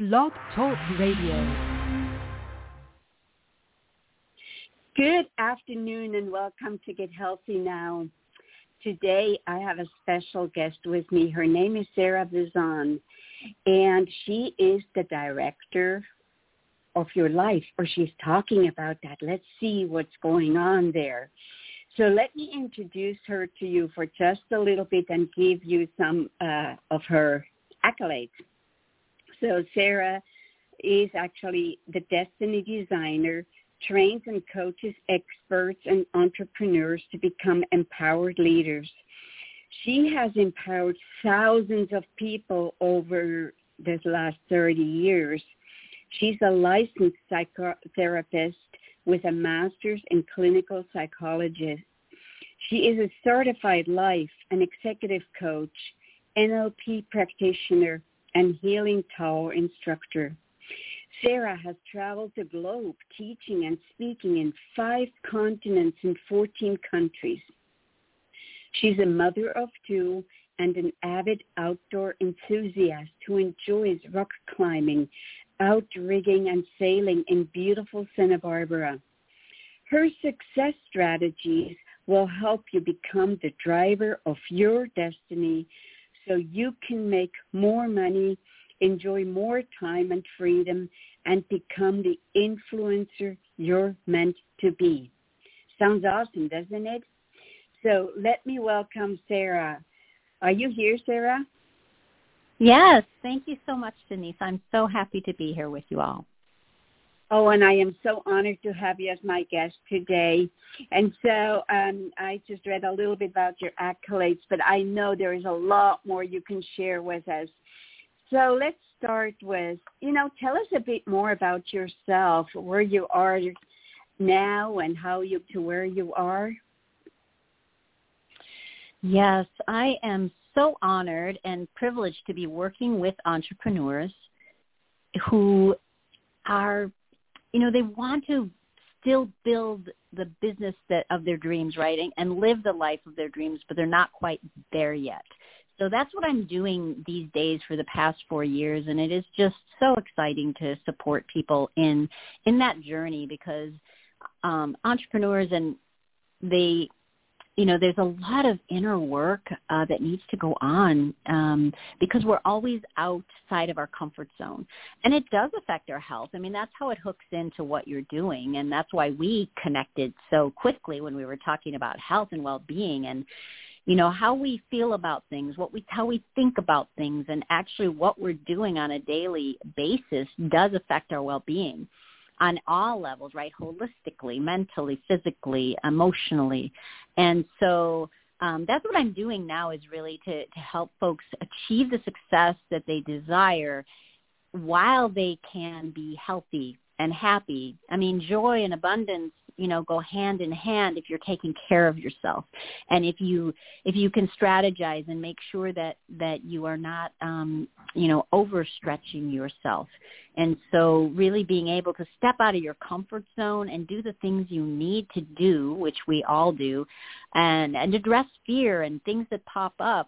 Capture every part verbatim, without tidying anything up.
Blog Talk Radio. Good afternoon and welcome to Get Healthy Now. Today I have a special guest with me. Her name is Sarah Vizon, and she is the director of your life, or she's talking about that. Let's see what's going on there. So let me introduce her to you for just a little bit and give you some uh, of her accolades. So Sarah is actually the Destiny Designer, trains and coaches experts and entrepreneurs to become empowered leaders. She has empowered thousands of people over the last thirty years. She's a licensed psychotherapist with a master's in clinical psychology. She is a certified life and executive coach, N L P practitioner, and healing tower instructor. Sarah has traveled the globe teaching and speaking in five continents in fourteen countries. She's a mother of two and an avid outdoor enthusiast who enjoys rock climbing, outrigging, and sailing in beautiful Santa Barbara. Her success strategies will help you become the driver of your destiny so you can make more money, enjoy more time and freedom, and become the influencer you're meant to be. Sounds awesome, doesn't it? So let me welcome Sarah. Are you here, Sarah? Yes. Thank you so much, Denise. I'm so happy to be here with you all. Oh, and I am so honored to have you as my guest today. And so um, I just read a little bit about your accolades, but I know there is a lot more you can share with us. So let's start with, you know, tell us a bit more about yourself, where you are now and how you to where you are. Yes, I am so honored and privileged to be working with entrepreneurs who are, you know, they want to still build the business that of their dreams, right, and, and live the life of their dreams, but they're not quite there yet. So that's what I'm doing these days for the past four years, and it is just so exciting to support people in in that journey because um, entrepreneurs and they, you know, there's a lot of inner work uh, that needs to go on um, because we're always outside of our comfort zone, and it does affect our health. I mean, that's how it hooks into what you're doing, and that's why we connected so quickly when we were talking about health and well-being and you know, how we feel about things, what we, how we think about things, and actually what we're doing on a daily basis does affect our well-being on all levels, right? Holistically, mentally, physically, emotionally. And so um, that's what I'm doing now is really to, to help folks achieve the success that they desire while they can be healthy and happy. I mean, joy and abundance, you know, go hand in hand if you're taking care of yourself. And if you if you can strategize and make sure that, that you are not, um, you know, overstretching yourself. And so really being able to step out of your comfort zone and do the things you need to do, which we all do, and, and address fear and things that pop up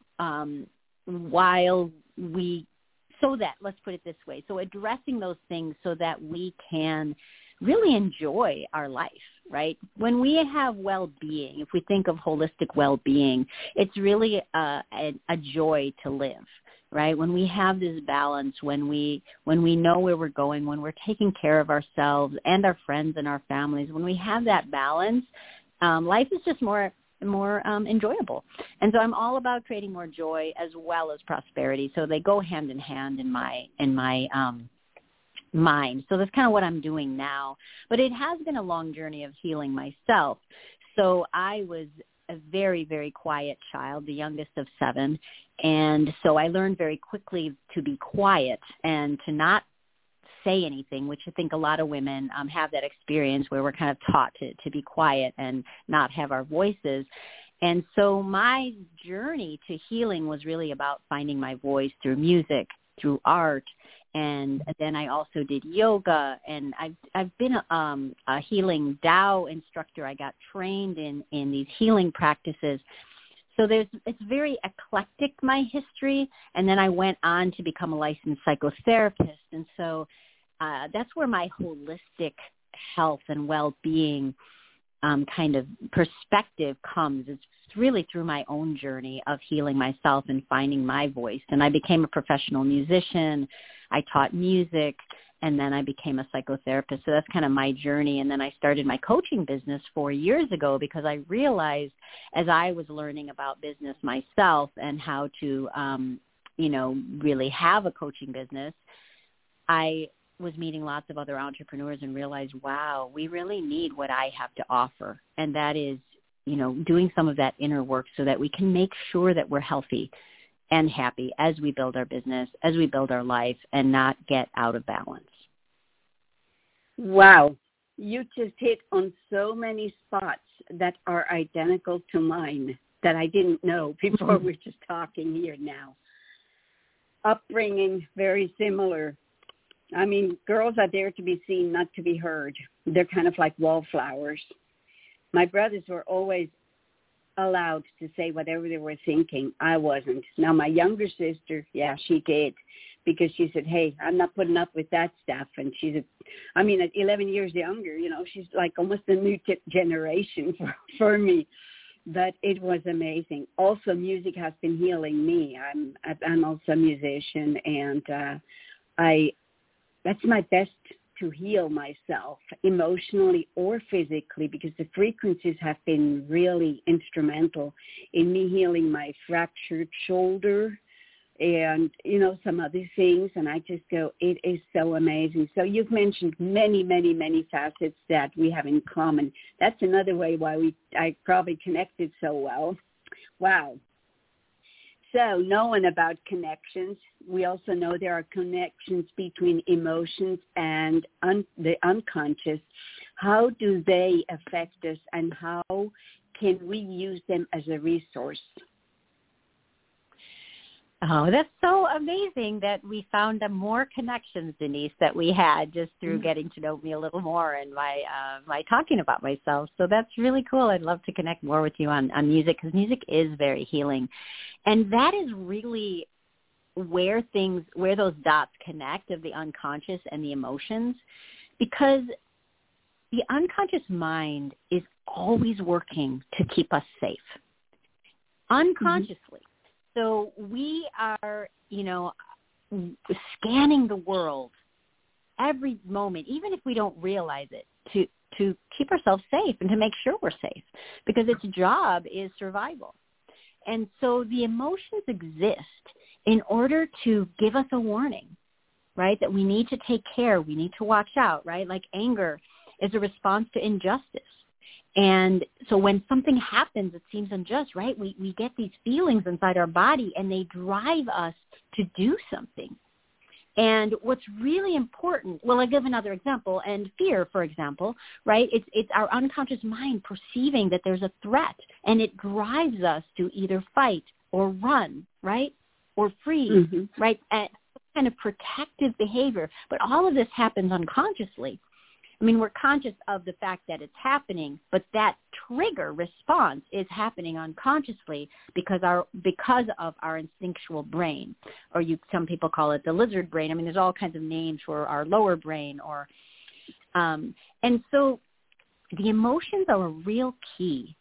um, while we, so that, let's put it this way, so addressing those things so that we can really enjoy our life, right? When we have well-being, if we think of holistic well-being, it's really a, a, a joy to live, right? When we have this balance, when we when we know where we're going, when we're taking care of ourselves and our friends and our families, when we have that balance, um, life is just more more um, enjoyable. And so I'm all about creating more joy as well as prosperity. So they go hand in hand in my in my um, mind. So that's kind of what I'm doing now. But it has been a long journey of healing myself. So I was a very, very quiet child, the youngest of seven. And so I learned very quickly to be quiet and to not say anything, which I think a lot of women um, have that experience where we're kind of taught to, to be quiet and not have our voices. And so my journey to healing was really about finding my voice through music, through art, and then I also did yoga, and I've I've been a, um, a healing Tao instructor. I got trained in, in these healing practices. So there's, it's very eclectic, my history. And then I went on to become a licensed psychotherapist. And so uh, that's where my holistic health and well-being um, kind of perspective comes. It's really through my own journey of healing myself and finding my voice. And I became a professional musician. I taught music. And then I became a psychotherapist. So that's kind of my journey. And then I started my coaching business four years ago because I realized as I was learning about business myself and how to, um, you know, really have a coaching business, I was meeting lots of other entrepreneurs and realized, wow, we really need what I have to offer. And that is, you know, doing some of that inner work so that we can make sure that we're healthy and happy as we build our business, as we build our life, and not get out of balance. Wow. You just hit on so many spots that are identical to mine that I didn't know before we're just talking here now. Upbringing, very similar. I mean, girls are there to be seen, not to be heard. They're kind of like wallflowers. My brothers were always allowed to say whatever they were thinking. I wasn't. Now, my younger sister, yeah, she did, because she said, hey, I'm not putting up with that stuff. And she's, a, I mean, at eleven years younger, you know, she's like almost a new t- generation for, for me. But it was amazing. Also, music has been healing me. I'm I'm also a musician, and uh, I that's my best to heal myself emotionally or physically, because the frequencies have been really instrumental in me healing my fractured shoulder and, you know, some other things. And I just go, it is so amazing. So you've mentioned many, many, many facets that we have in common. That's another way why we I probably connected so well. Wow. So knowing about connections, we also know there are connections between emotions and un- the unconscious. How do they affect us, and how can we use them as a resource? Oh, that's so amazing that we found the more connections, Denise, that we had just through mm-hmm. getting to know me a little more and my uh, my talking about myself. So that's really cool. I'd love to connect more with you on, on music, because music is very healing. And that is really where things, where those dots connect of the unconscious and the emotions, because the unconscious mind is always working to keep us safe, unconsciously. Mm-hmm. So we are, you know, scanning the world every moment, even if we don't realize it, to, to keep ourselves safe and to make sure we're safe, because its job is survival. And so the emotions exist in order to give us a warning, right, that we need to take care, we need to watch out, right? Like anger is a response to injustice. And so when something happens that seems unjust, right, we, we get these feelings inside our body, and they drive us to do something. And what's really important, well, I'll give another example, and fear, for example, right, it's, it's our unconscious mind perceiving that there's a threat, and it drives us to either fight or run, right, or freeze, mm-hmm. right, and kind of protective behavior. But all of this happens unconsciously. I mean, we're conscious of the fact that it's happening, but that trigger response is happening unconsciously because our because of our instinctual brain, or you some people call it the lizard brain. I mean, there's all kinds of names for our lower brain, or um, and so the emotions are a real key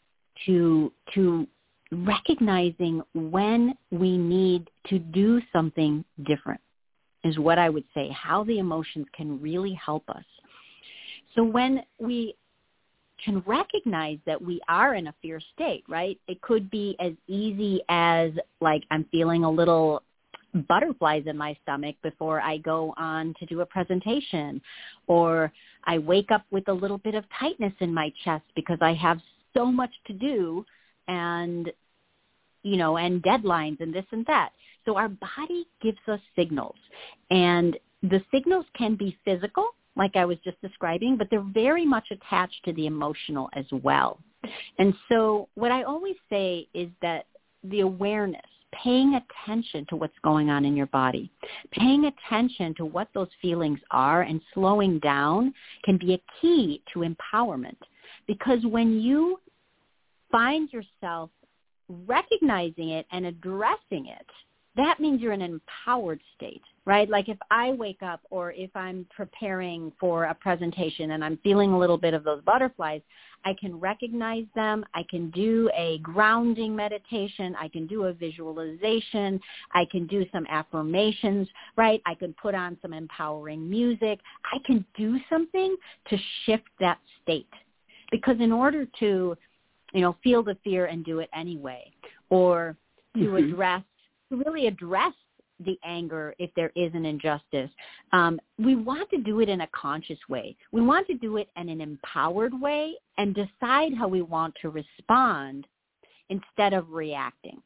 to to recognizing when we need to do something different, is what I would say. How the emotions can really help us. So when we can recognize that we are in a fear state, right, it could be as easy as, like, I'm feeling a little butterflies in my stomach before I go on to do a presentation, or I wake up with a little bit of tightness in my chest because I have so much to do and, you know, and deadlines and this and that. So our body gives us signals, and the signals can be physical, like I was just describing, but they're very much attached to the emotional as well. And so what I always say is that the awareness, paying attention to what's going on in your body, paying attention to what those feelings are and slowing down can be a key to empowerment. Because when you find yourself recognizing it and addressing it, that means you're in an empowered state, right? Like if I wake up or if I'm preparing for a presentation and I'm feeling a little bit of those butterflies, I can recognize them. I can do a grounding meditation. I can do a visualization. I can do some affirmations, right? I can put on some empowering music. I can do something to shift that state. Because in order to, you know, feel the fear and do it anyway, or to mm-hmm. address, to really address the anger if there is an injustice, um, we want to do it in a conscious way. We want to do it in an empowered way and decide how we want to respond instead of reacting.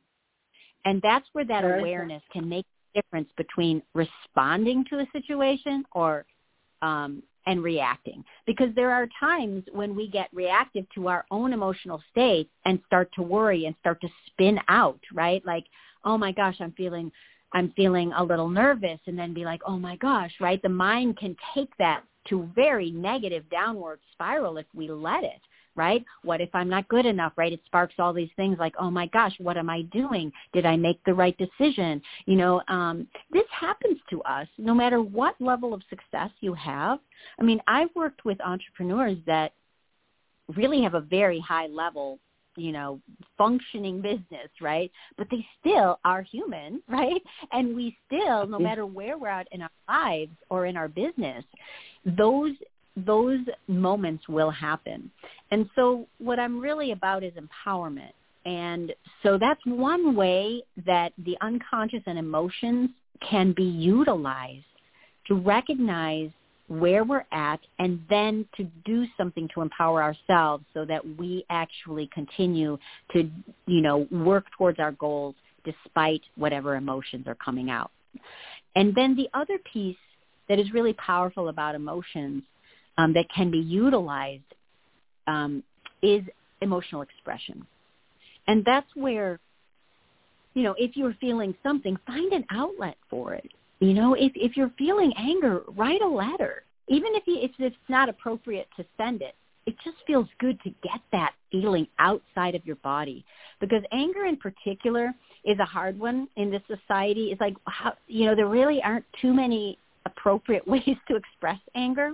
And that's where that Very awareness good. Can make a difference between responding to a situation or um, and reacting. Because there are times when we get reactive to our own emotional state and start to worry and start to spin out, right? Like, oh my gosh, I'm feeling I'm feeling a little nervous, and then be like, oh my gosh, right? The mind can take that to very negative downward spiral if we let it, right? What if I'm not good enough, right? It sparks all these things like, oh my gosh, what am I doing? Did I make the right decision? You know, um, this happens to us no matter what level of success you have. I mean, I've worked with entrepreneurs that really have a very high level, you know, functioning business, right? But they still are human, right? And we still, no matter where we're at in our lives or in our business, those those moments will happen. And so what I'm really about is empowerment. And so that's one way that the unconscious and emotions can be utilized to recognize where we're at and then to do something to empower ourselves so that we actually continue to, you know, work towards our goals despite whatever emotions are coming out. And then the other piece that is really powerful about emotions um, that can be utilized um, is emotional expression. And that's where, you know, if you're feeling something, find an outlet for it. You know, if, if you're feeling anger, write a letter. Even if, you, if it's not appropriate to send it, it just feels good to get that feeling outside of your body. Because anger in particular is a hard one in this society. It's like, how, you know, there really aren't too many appropriate ways to express anger.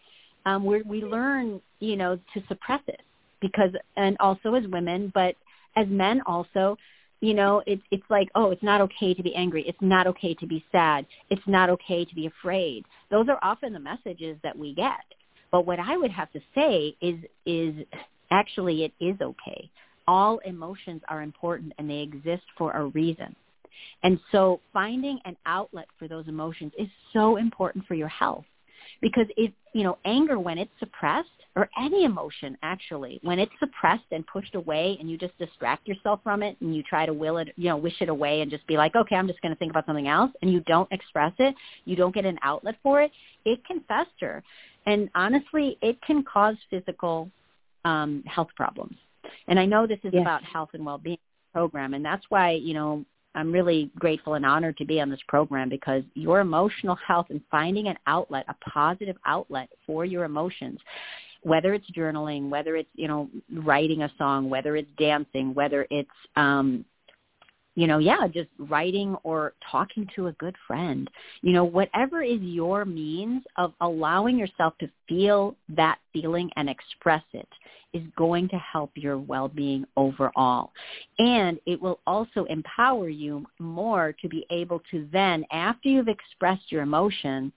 Um, we we learn, you know, to suppress it because, and also as women, but as men also, you know, it's it's like, oh, it's not okay to be angry. It's not okay to be sad. It's not okay to be afraid. Those are often the messages that we get. But what I would have to say is is actually it is okay. All emotions are important and they exist for a reason. And so finding an outlet for those emotions is so important for your health. Because if, you know, anger, when it's suppressed, or any emotion actually, when it's suppressed and pushed away and you just distract yourself from it and you try to will it, you know, wish it away and just be like, okay, I'm just going to think about something else, and you don't express it, you don't get an outlet for it, it can fester. And honestly, it can cause physical um, health problems. And I know this is yes. about health and well-being program, and that's why, you know, I'm really grateful and honored to be on this program, because your emotional health and finding an outlet, a positive outlet for your emotions, whether it's journaling, whether it's, you know, writing a song, whether it's dancing, whether it's, um, you know, yeah, just writing or talking to a good friend, you know, whatever is your means of allowing yourself to feel that feeling and express it is going to help your well-being overall. And it will also empower you more to be able to then, after you've expressed your emotion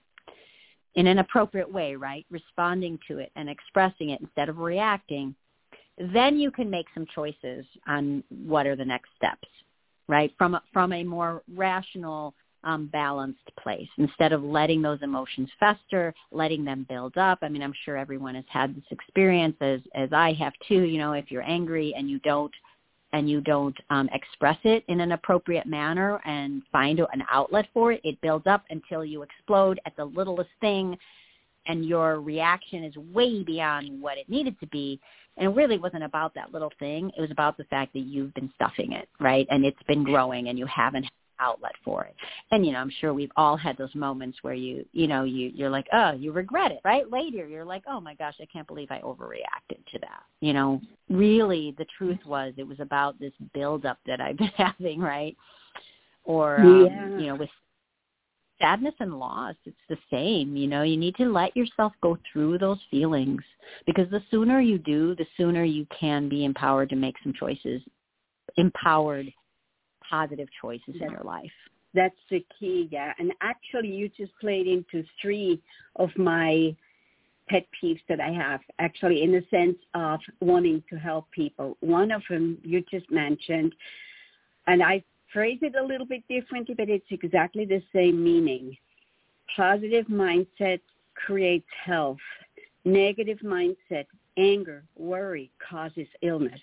in an appropriate way, right, responding to it and expressing it instead of reacting, then you can make some choices on what are the next steps, right, from a, from a more rational, um, balanced place, instead of letting those emotions fester, letting them build up. I mean, I'm sure everyone has had this experience, as, as I have too. You know, if you're angry and you don't and you don't um, express it in an appropriate manner and find an outlet for it, it builds up until you explode at the littlest thing, and your reaction is way beyond what it needed to be. And it really wasn't about that little thing. It was about the fact that you've been stuffing it, right? And it's been growing and you haven't outlet for it. And, you know, I'm sure we've all had those moments where you, you know, you, you're like, oh, you regret it, right? Later, you're like, oh my gosh, I can't believe I overreacted to that. You know, really the truth was it was about this buildup that I've been having, right? Or, um, yeah. you know, with sadness and loss, it's the same. You know, you need to let yourself go through those feelings, because the sooner you do, the sooner you can be empowered to make some choices, empowered, positive choices that's, in your life. That's the key, yeah. And actually, you just played into three of my pet peeves that I have, actually, in the sense of wanting to help people. One of them you just mentioned, and I phrase it a little bit differently, but it's exactly the same meaning. Positive mindset creates health. Negative mindset, anger, worry, causes illness.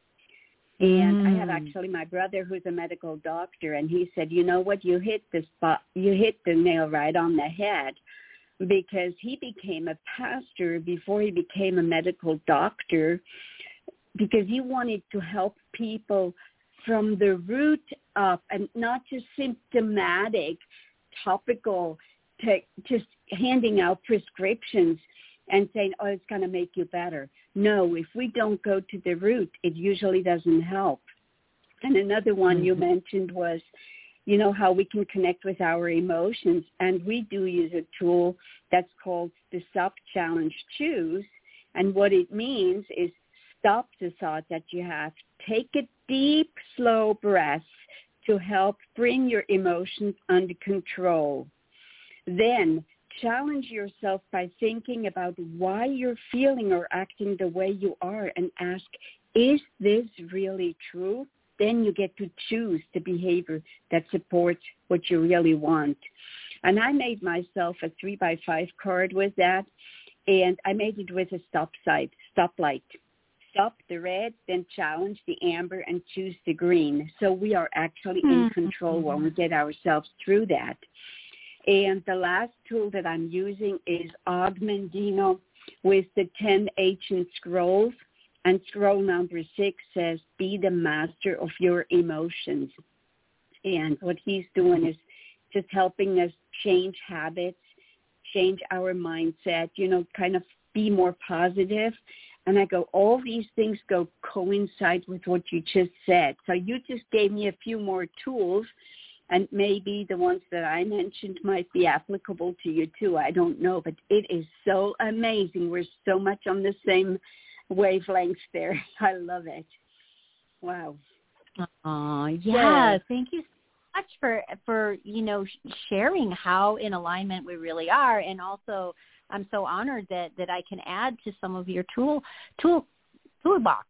And mm. I have actually my brother who's a medical doctor, and he said, you know what, you hit the spot, you hit the nail right on the head, because he became a pastor before he became a medical doctor, because he wanted to help people from the root up, and not just symptomatic, topical, to just handing out prescriptions and saying, oh, it's going to make you better. No, if we don't go to the root, it usually doesn't help. And another one mm-hmm. you mentioned was, you know, how we can connect with our emotions. And we do use a tool that's called the Stop, Challenge, Choose. And what it means is stop the thought that you have. Take a deep, slow breath to help bring your emotions under control. Then challenge yourself by thinking about why you're feeling or acting the way you are, and ask, is this really true? Then you get to choose the behavior that supports what you really want. And I made myself a three by five card with that, and I made it with a stop sign, stoplight. Stop the red, then challenge the amber, and choose the green. So we are actually in mm-hmm. control when we get ourselves through that. And the last tool that I'm using is Augmendino with the ten ancient scrolls. And scroll number six says, be the master of your emotions. And what he's doing is just helping us change habits, change our mindset, you know, kind of be more positive. And I go, all these things go coincide with what you just said. So you just gave me a few more tools, and maybe the ones that I mentioned might be applicable to you too. I don't know, but it is so amazing. We're so much on the same wavelengths there. I love it. Wow. Oh, yeah. So, thank you so much for, for, you know, sharing how in alignment we really are. And also, I'm so honored that, that I can add to some of your tool, tool, toolbox.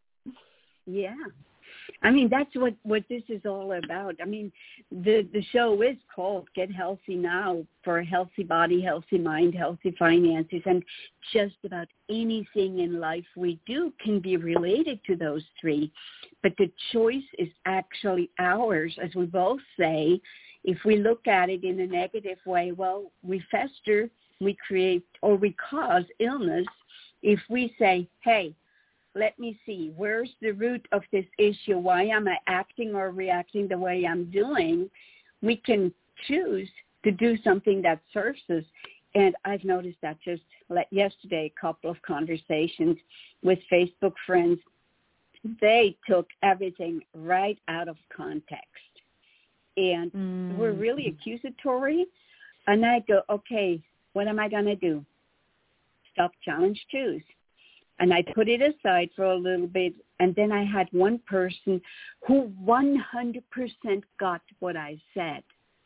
Yeah. I mean, that's what, what this is all about. I mean, the, the show is called Get Healthy Now, for a healthy body, healthy mind, healthy finances, and just about anything in life we do can be related to those three. But the choice is actually ours, as we both say. If we look at it in a negative way, well, we fester, we create, or we cause illness. If we say, hey, let me see, where's the root of this issue? Why am I acting or reacting the way I'm doing? We can choose to do something that serves us. And I've noticed that just like yesterday, a couple of conversations with Facebook friends, they took everything right out of context. And mm. were really accusatory. And I go, okay, what am I going to do? Stop, challenge, choose. And I put it aside for a little bit, and then I had one person who one hundred percent got what I said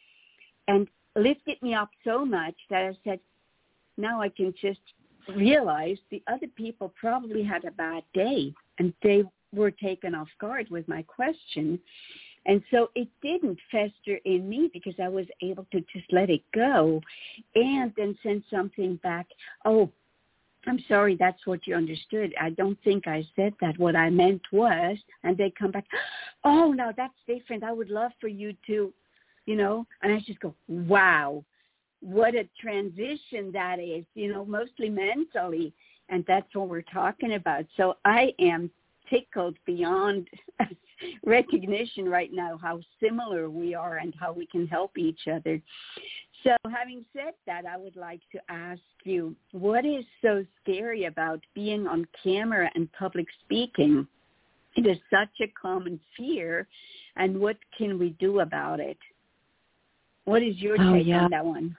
and lifted me up so much that I said, now I can just realize the other people probably had a bad day, and they were taken off guard with my question. And so it didn't fester in me because I was able to just let it go and then send something back. Oh, I'm sorry, that's what you understood. I don't think I said that. What I meant was, and they come back, oh, no, that's different. I would love for you to, you know, and I just go, wow, what a transition that is, you know, mostly mentally. And that's what we're talking about. So I am tickled beyond recognition right now how similar we are and how we can help each other. So having said that, I would like to ask you, what is so scary about being on camera and public speaking? It is such a common fear, and what can we do about it? What is your oh, take yeah. on that one?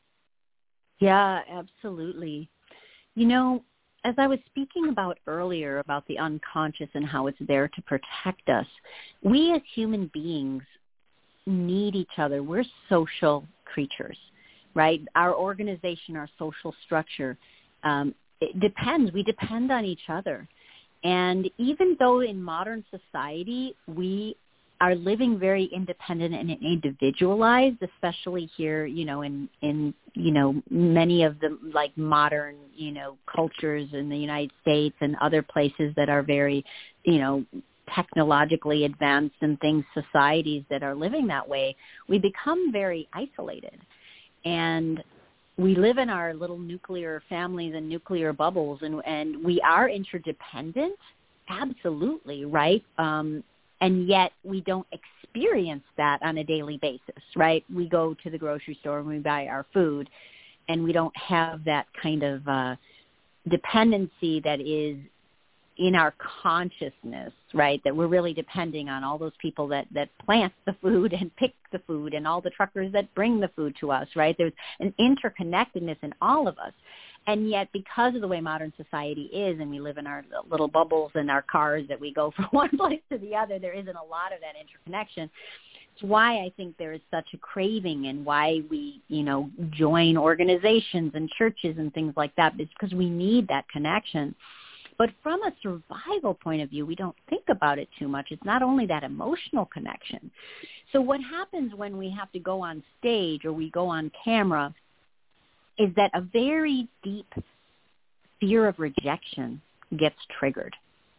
Yeah, absolutely. You know, as I was speaking about earlier about the unconscious and how it's there to protect us, we as human beings need each other. We're social creatures, right? Our organization, our social structure, um, it depends. We depend on each other. And even though in modern society we are living very independent and individualized, especially here, you know, in, in, you know, many of the like modern, you know, cultures in the United States and other places that are very, you know, technologically advanced and things, societies that are living that way, we become very isolated. And we live in our little nuclear families and nuclear bubbles, and, and we are interdependent, absolutely, right? Um, and yet we don't experience that on a daily basis, right? We go to the grocery store and we buy our food, and we don't have that kind of uh, dependency that is in our consciousness, right, that we're really depending on all those people that, that plant the food and pick the food and all the truckers that bring the food to us, right? There's an interconnectedness in all of us. And yet because of the way modern society is, and we live in our little bubbles in our cars that we go from one place to the other, there isn't a lot of that interconnection. It's why I think there is such a craving, and why we, you know, join organizations and churches and things like that. It's because we need that connection. But from a survival point of view, we don't think about it too much. It's not only that emotional connection. So what happens when we have to go on stage or we go on camera is that a very deep fear of rejection gets triggered.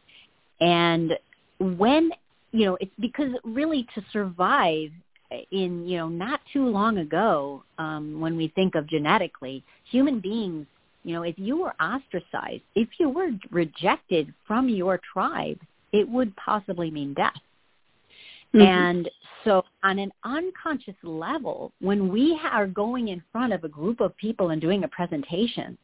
And when, you know, it's because really to survive in, you know, not too long ago, um, when we think of genetically, human beings, you know, if you were ostracized, if you were rejected from your tribe, it would possibly mean death. Mm-hmm. And so on an unconscious level, when we are going in front of a group of people and doing a presentation,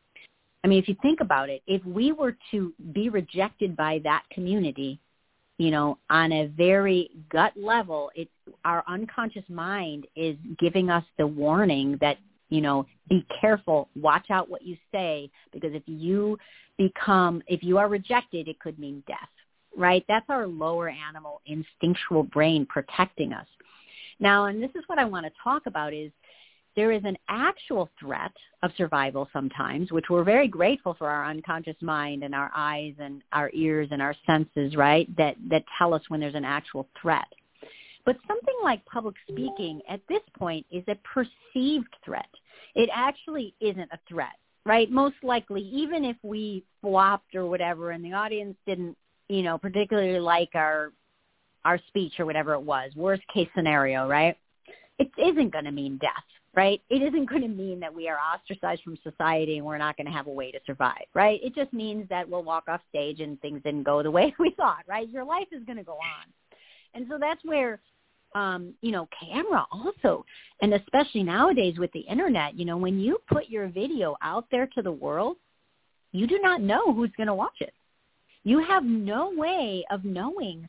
I mean, if you think about it, if we were to be rejected by that community, you know, on a very gut level, it's our unconscious mind is giving us the warning that, you know, be careful, watch out what you say, because if you become, if you are rejected, it could mean death, right? That's our lower animal instinctual brain protecting us. Now, and this is what I want to talk about is there is an actual threat of survival sometimes, which we're very grateful for our unconscious mind and our eyes and our ears and our senses, right, that, that tell us when there's an actual threat. But something like public speaking at this point is a perceived threat. It actually isn't a threat, right? Most likely, even if we flopped or whatever and the audience didn't, you know, particularly like our our speech or whatever it was, worst case scenario, right? It isn't going to mean death, right? It isn't going to mean that we are ostracized from society and we're not going to have a way to survive, right? It just means that we'll walk off stage and things didn't go the way we thought, right? Your life is going to go on. And so that's where, um, you know, camera also, and especially nowadays with the internet, you know, when you put your video out there to the world, you do not know who's going to watch it. You have no way of knowing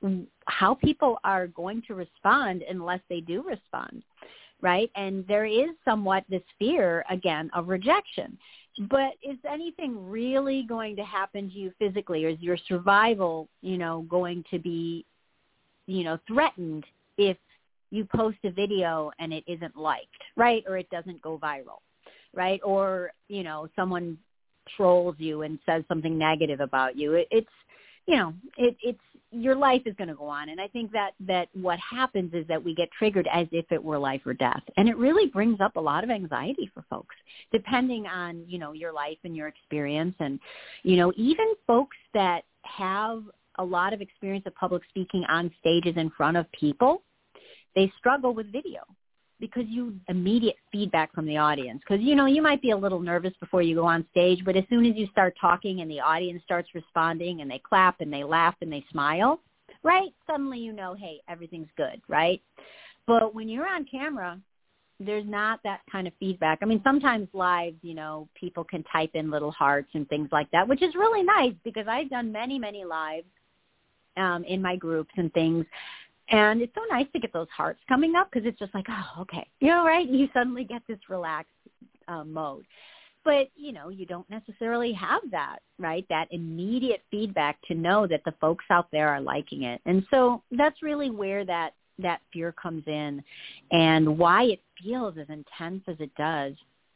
how people are going to respond unless they do respond, right? And there is somewhat this fear, again, of rejection. But is anything really going to happen to you physically, or is your survival, you know, going to be, you know, threatened if you post a video and it isn't liked, right? Or it doesn't go viral, right? Or, you know, someone trolls you and says something negative about you. It, it's, you know, it, it's, your life is going to go on. And I think that, that what happens is that we get triggered as if it were life or death. And it really brings up a lot of anxiety for folks, depending on, you know, your life and your experience. And, you know, even folks that have a lot of experience of public speaking on stages in front of people, they struggle with video because you immediate feedback from the audience. Because, you know, you might be a little nervous before you go on stage, but as soon as you start talking and the audience starts responding and they clap and they laugh and they smile, right, suddenly you know, hey, everything's good, right? But when you're on camera, there's not that kind of feedback. I mean, sometimes live, you know, people can type in little hearts and things like that, which is really nice because I've done many, many lives um, in my groups and things. And it's so nice to get those hearts coming up because it's just like, oh, okay, you know, right? You suddenly get this relaxed uh, mode. But, you know, you don't necessarily have that, right? That immediate feedback to know that the folks out there are liking it. And so that's really where that, that fear comes in and why it feels as intense as it does.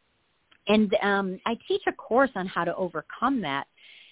And um, I teach a course on how to overcome that,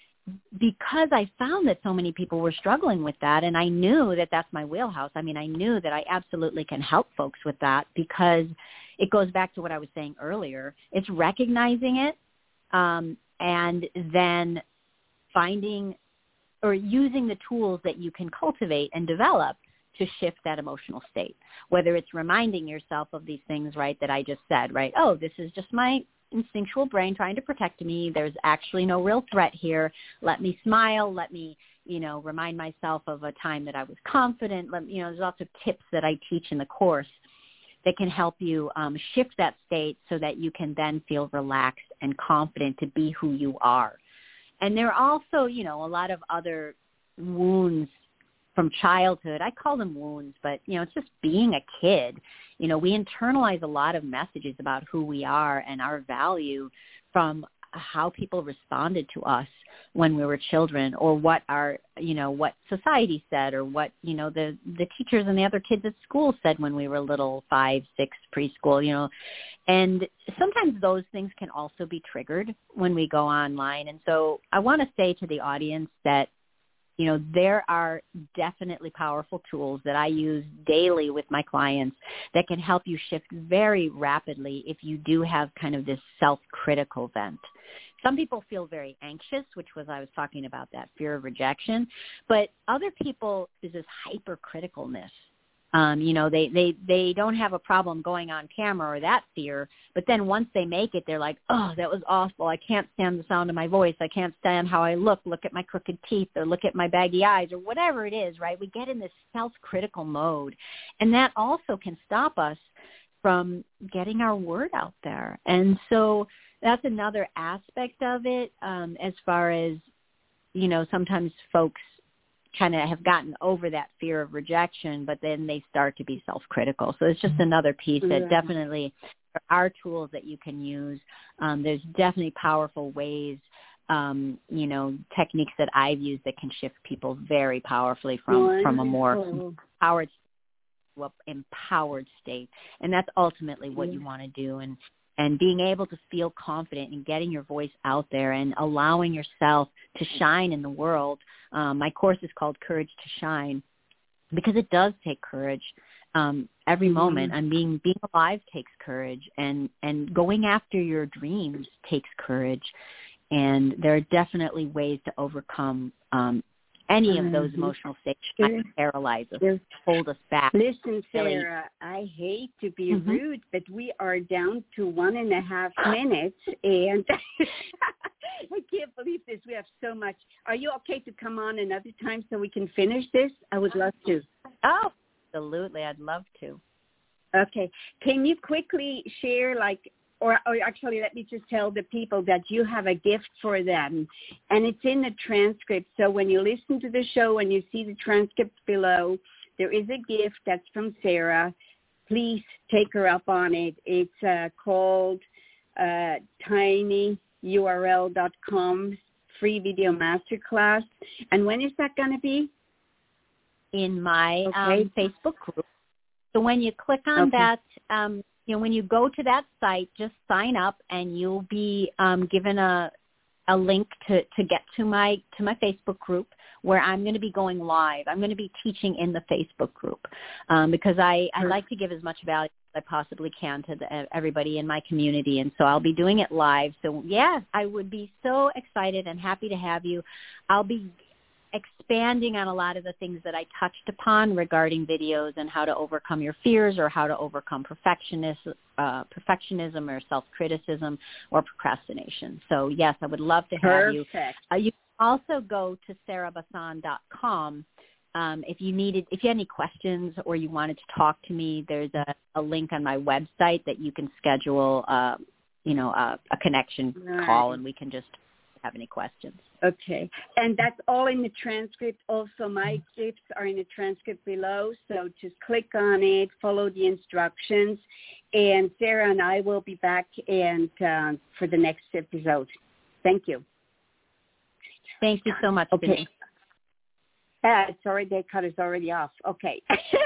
because I found that so many people were struggling with that, and I knew that that's my wheelhouse. I mean, I knew that I absolutely can help folks with that because it goes back to what I was saying earlier. It's recognizing it um, and then finding or using the tools that you can cultivate and develop to shift that emotional state, whether it's reminding yourself of these things, right, that I just said, right? Oh, this is just my instinctual brain trying to protect me. There's actually no real threat here. Let me smile. Let me, you know, remind myself of a time that I was confident. Let, you know, there's lots of tips that I teach in the course that can help you um, shift that state so that you can then feel relaxed and confident to be who you are. And there are also, you know, a lot of other wounds from childhood. I call them wounds, but, you know, it's just being a kid. You know, we internalize a lot of messages about who we are and our value from how people responded to us when we were children, or what our, you know, what society said, or what, you know, the, the teachers and the other kids at school said when we were little, five, six, preschool, you know. And sometimes those things can also be triggered when we go online. And so I want to say to the audience that, you know, there are definitely powerful tools that I use daily with my clients that can help you shift very rapidly if you do have kind of this self-critical bent. Some people feel very anxious, which was, I was talking about that fear of rejection, but other people is this hypercriticalness. Um, you know, they, they, they don't have a problem going on camera or that fear, but then once they make it, they're like, oh, that was awful. I can't stand the sound of my voice. I can't stand how I look. Look at my crooked teeth, or look at my baggy eyes, or whatever it is, right? We get in this self-critical mode, and that also can stop us from getting our word out there. And so that's another aspect of it, um, as far as, you know, sometimes folks kind of have gotten over that fear of rejection, but then they start to be self-critical. So it's just another piece that Yeah. definitely there are tools that you can use. Um, there's definitely powerful ways, um, you know, techniques that I've used that can shift people very powerfully from, from a more empowered, well, empowered state. And that's ultimately what you want to do. And, and being able to feel confident in getting your voice out there and allowing yourself to shine in the world. Um, my course is called Courage to Shine, because it does take courage. Um, every moment, I mean, being alive takes courage, and, and going after your dreams takes courage. And there are definitely ways to overcome um, any of those emotional states that can paralyze us, Sure. hold us back. Listen, Really. Sarah, I hate to be Mhm. rude, but we are down to one and a half minutes, and I can't believe this. We have so much. Are you okay to come on another time so we can finish this? I would love to. Oh, absolutely. I'd love to. Okay. Can you quickly share, like, or, or actually let me just tell the people that you have a gift for them, and it's in the transcript. So when you listen to the show and you see the transcript below, there is a gift that's from Sarah. Please take her up on it. It's uh, called uh, tiny U R L dot com free video masterclass. And when is that going to be? In my Okay. um, Facebook group. So when you click on Okay. that, um, you know, when you go to that site, just sign up, and you'll be um, given a a link to, to get to my to my Facebook group, where I'm going to be going live. I'm going to be teaching in the Facebook group um, because I, I like to give as much value as I possibly can to the, everybody in my community, and so I'll be doing it live. So, yeah, I would be so excited and happy to have you. I'll be expanding on a lot of the things that I touched upon regarding videos and how to overcome your fears or how to overcome perfectionism, uh, perfectionism or self-criticism or procrastination. So, yes, I would love to have Perfect. you. Uh, you can also go to sarah basan dot com. Um, if you needed, if you had any questions or you wanted to talk to me, there's a, a link on my website that you can schedule, uh, you know, a, a connection Right. call, and we can just have any questions. Okay. And that's all in the transcript. Also, my tips are in the transcript below. So just click on it, follow the instructions, and Sarah and I will be back and uh, for the next episode. Thank you. Thank you so much, Okay. Denise. Uh, sorry, they cut us already off. Okay.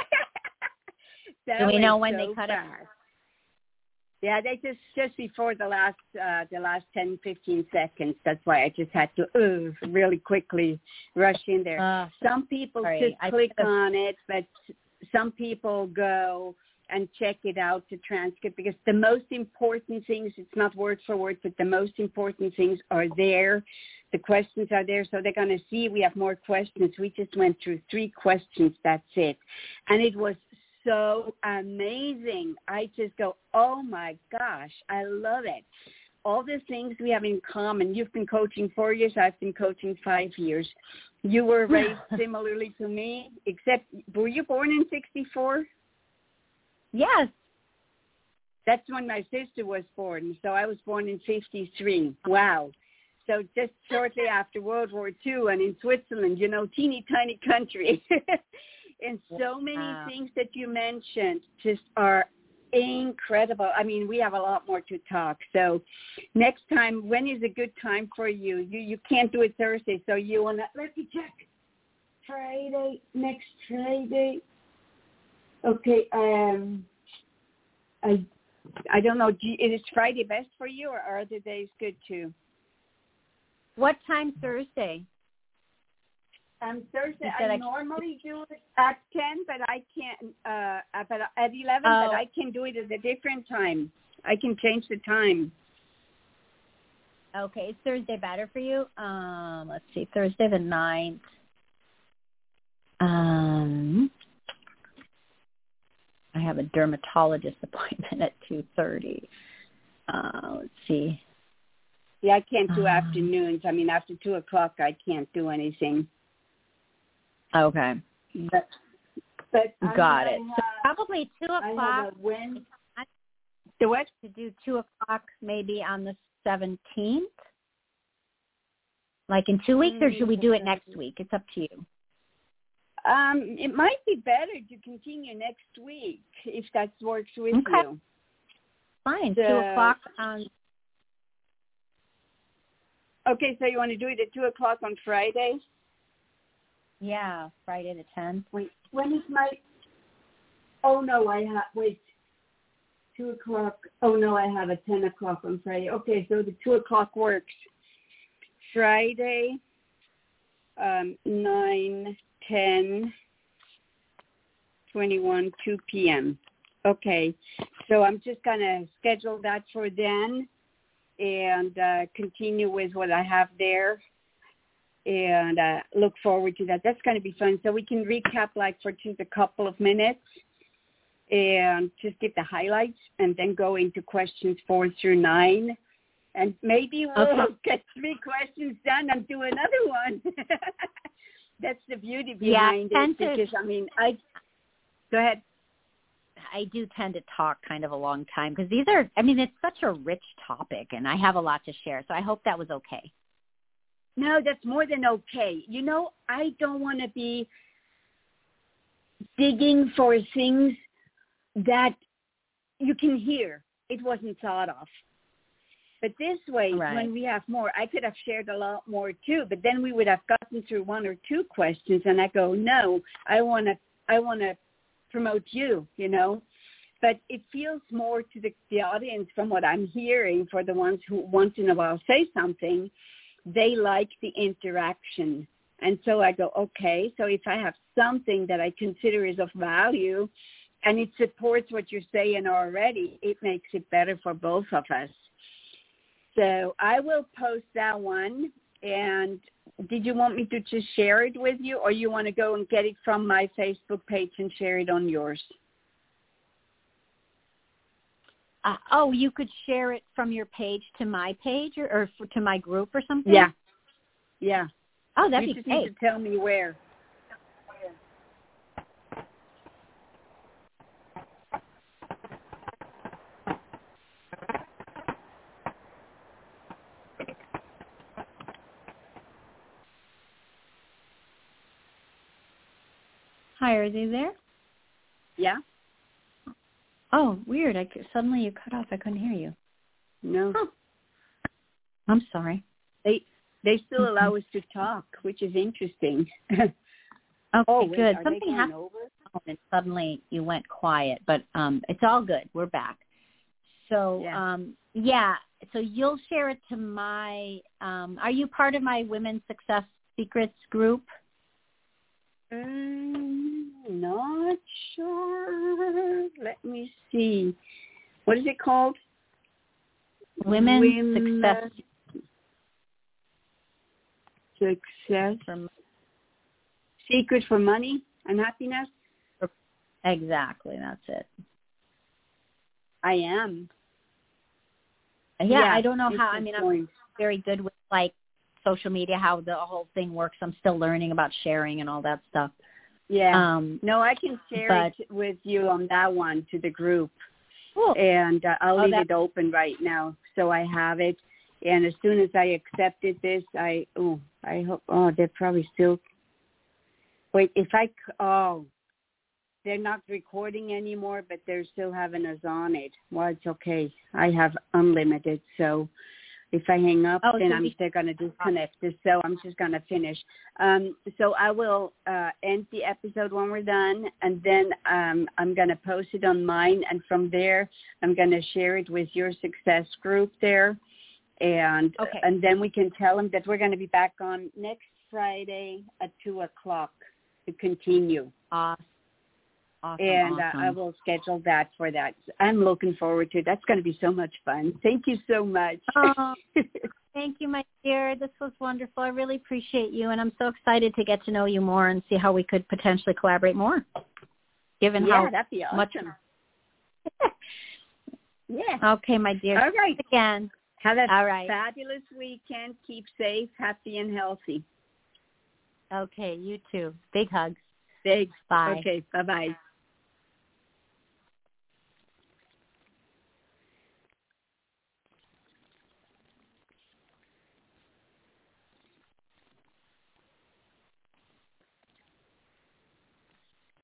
Do we know when so they cut fast. it? Yeah, they just just before the last uh, the last ten, fifteen seconds. That's why I just had to uh, really quickly rush in there. Uh, some people sorry, just I click could've- on it, but some people go and check it out, the transcript, because the most important things, it's not word for word, but the most important things are there. The questions are there, so they're going to see we have more questions. We just went through three questions, that's it. And it was so amazing. I just go, oh my gosh, I love it. All the things we have in common. You've been coaching four years. I've been coaching five years. You were raised similarly to me, except were you born in sixty-four? Yes. That's when my sister was born. So I was born in fifty-three. Wow. So just shortly after World War Two, and in Switzerland, you know, teeny tiny country. And so many wow. things that you mentioned just are incredible. I mean, we have a lot more to talk. So next time, when is a good time for you? You you can't do it Thursday, so you want to, let me check. Friday, next Friday. Okay, um, I I don't know. Do you, is Friday best for you, or are other days good too? What time Thursday? Um, Thursday, I I can- normally do it at ten, but I can't, uh, but at eleven, Oh. but I can do it at a different time. I can change the time. Okay, is Thursday better for you? Um, let's see, Thursday the ninth. Um, I have a dermatologist appointment at two thirty. Uh, let's see. Yeah, I can't do Um, afternoons. I mean, after two o'clock, I can't do anything. Okay, But, but I got mean, it. I So have, probably two I have o'clock. a win. The what? To do two o'clock maybe on the seventeenth, like in two weeks, or should we do it next week? It's up to you. Um, it might be better to continue next week if that works with Okay. you. Fine, The- two o'clock on. Okay, so you want to do it at two o'clock on Friday? Yeah, Friday the tenth. Wait, when is my? Oh no, I have wait. Two o'clock. Oh no, I have a ten o'clock on Friday. Okay, so the two o'clock works. Friday, um, nine, ten, twenty-one, two p.m. Okay, so I'm just gonna schedule that for then, and uh, continue with what I have there, and uh, look forward to that. That's gonna be fun. So we can recap like for just a couple of minutes, and just get the highlights, and then go into questions four through nine. And maybe we'll Okay. get three questions done and do another one. That's the beauty Yeah, behind tend it. to- Because, I mean, I... Go ahead. I do tend to talk kind of a long time because these are, I mean, it's such a rich topic and I have a lot to share. So I hope that was okay. No, that's more than okay. You know, I don't want to be digging for things that you can hear. It wasn't thought of. But this way, Right. when we have more, I could have shared a lot more too, but then we would have gotten through one or two questions and I go, no, I want to, I want to promote you, you know. But it feels more to the, the audience from what I'm hearing for the ones who once in a while say something, they like the interaction. And so I go, okay, so if I have something that I consider is of value and it supports what you're saying already, it makes it better for both of us. So I will post that one, And did you want me to just share it with you, or you want to go and get it from my Facebook page and share it on yours? Uh, oh, you could share it from your page to my page or, or for, to my group or something? Yeah. Yeah. Oh, that'd you be just great. need to tell me where. Hi, are they there? Yeah? Oh, weird. I could, suddenly you cut off. I couldn't hear you. No. Huh. I'm sorry. They they still Mm-hmm. allow us to talk, which is interesting. Okay, oh, wait, good. are Something they going happened over? and suddenly you went quiet, but um, it's all good. We're back. So, Yeah. um, yeah, so you'll share it to my, um, are you part of my Women's Success Secrets group? Um, not sure. Let me see. What is it called? Women's Women Success Success. from Secret for Money and Happiness? Exactly, that's it. I am. Yeah, Yeah, I don't know it's how, a I mean, I'm point. very good with, like, social media, how the whole thing works. I'm still learning about sharing and all that stuff. Yeah. Um, no, I can share but, it with you on that one to the group. cool. And uh, I'll Oh, leave that- it open right now so I have it. And as soon as I accepted this, I, oh, I hope, oh, they're probably still, wait, if I, oh, they're not recording anymore, but they're still having us on it. Well, it's okay. I have unlimited, so if I hang up, Oh, then so I'm, we- they're going to disconnect this, so I'm just going to finish. Um, so I will uh, end the episode when we're done, and then um, I'm going to post it on mine, and from there, I'm going to share it with your success group there, and Okay. and then we can tell them that we're going to be back on next Friday at two o'clock to continue. Awesome. Awesome, And awesome. uh, I will schedule that for that. I'm looking forward to it. That's going to be so much fun. Thank you so much. Oh, thank you, my dear. This was wonderful. I really appreciate you, and I'm so excited to get to know you more and see how we could potentially collaborate more, given yeah, how that'd be awesome. much. Yeah. Okay, my dear. All right. Again. Have a All right. fabulous weekend. Keep safe, happy, and healthy. Okay, you too. Big hugs. Thanks. Bye. Okay, bye-bye.